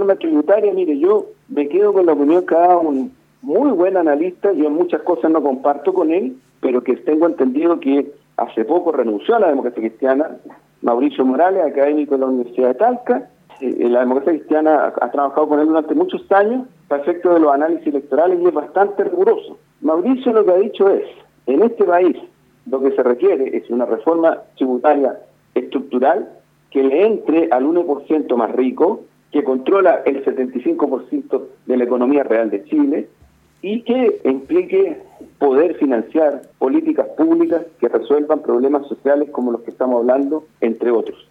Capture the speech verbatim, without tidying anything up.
reforma tributaria, mire, yo me quedo con la opinión que ha dado un muy buen analista, yo en muchas cosas no comparto con él, pero que tengo entendido que hace poco renunció a la democracia cristiana, Mauricio Morales, académico de la Universidad de Talca. Eh, la democracia cristiana ha, ha trabajado con él durante muchos años para efecto de los análisis electorales y es bastante riguroso. Mauricio lo que ha dicho es, en este país lo que se requiere es una reforma tributaria estructural que le entre al uno por ciento más rico, que controla el setenta y cinco por ciento de la economía real de Chile, y que implique poder financiar políticas públicas que resuelvan problemas sociales como los que estamos hablando, entre otros.